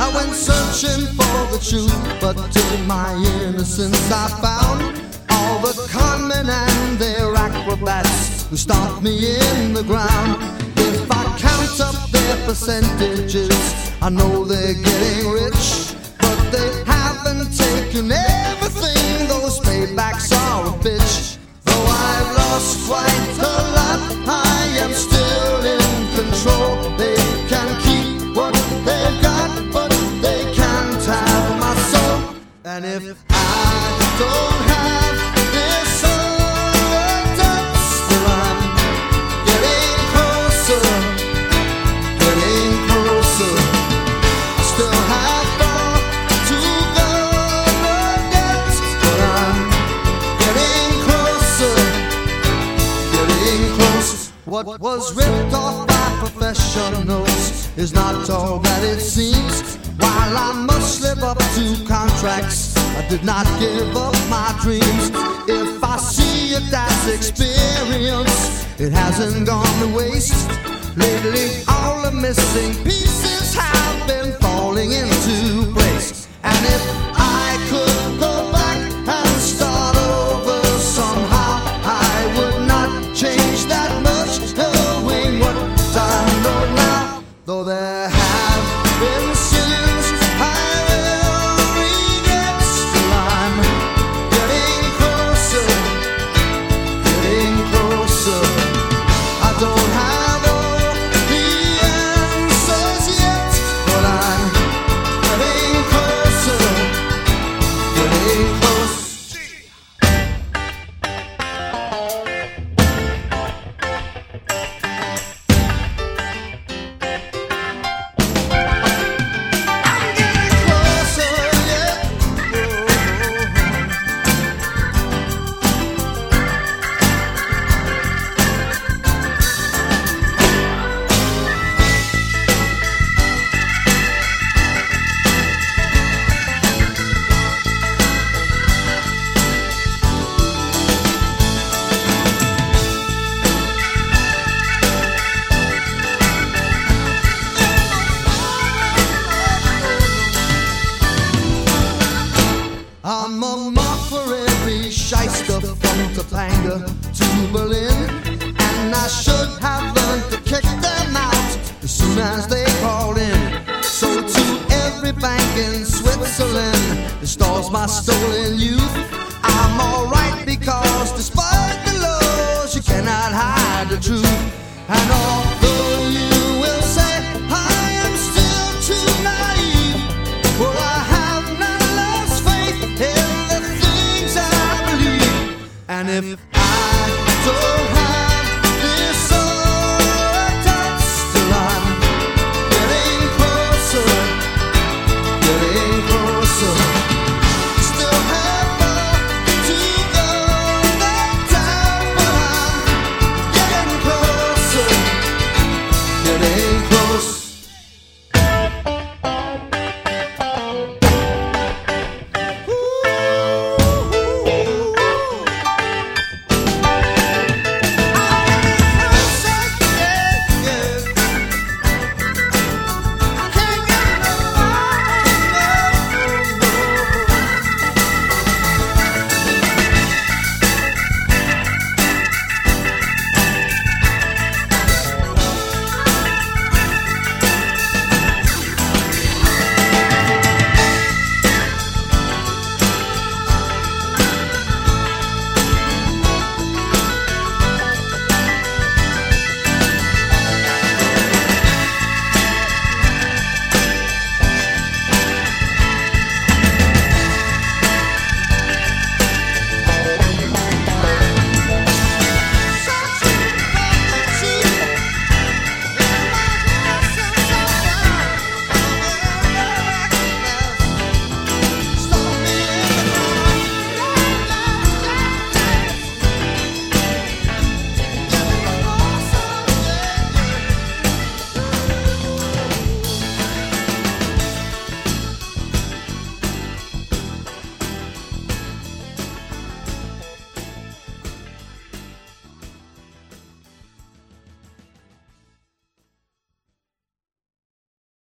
I went searching for the truth, but to my innocence I found all the conmen and their acrobats who stomped me in the ground. If I count up their percentages, I know they're getting rich, but they haven't taken everything. Those paybacks are a bitch. Though I've lost quite a lot, I am still in control. They can keep what they've got, but they can't have my soul. And if I don't have this touch, then I'm getting closer, getting closer. I still have far to go yet, but I'm getting closer, getting closer. What was ripped off by professionals is not all that it seems. While I must live up to contracts, I did not give up my dreams. If I see it as experience, it hasn't gone to waste. Lately all the missing pieces have been falling into place. And if I could go back and start over somehow, I would not change that much, knowing what I know now. Though there have been sins I will regret, still I'm getting closer, getting closer. I don't have all the answers yet, but I'm getting closer, getting closer. I'm a mark for every shyster from Topanga to Berlin, and I should have learned to kick them out as soon as they called in. So to every bank in Switzerland that stores my stolen youth, I'm alright because despite the laws you cannot hide the truth. And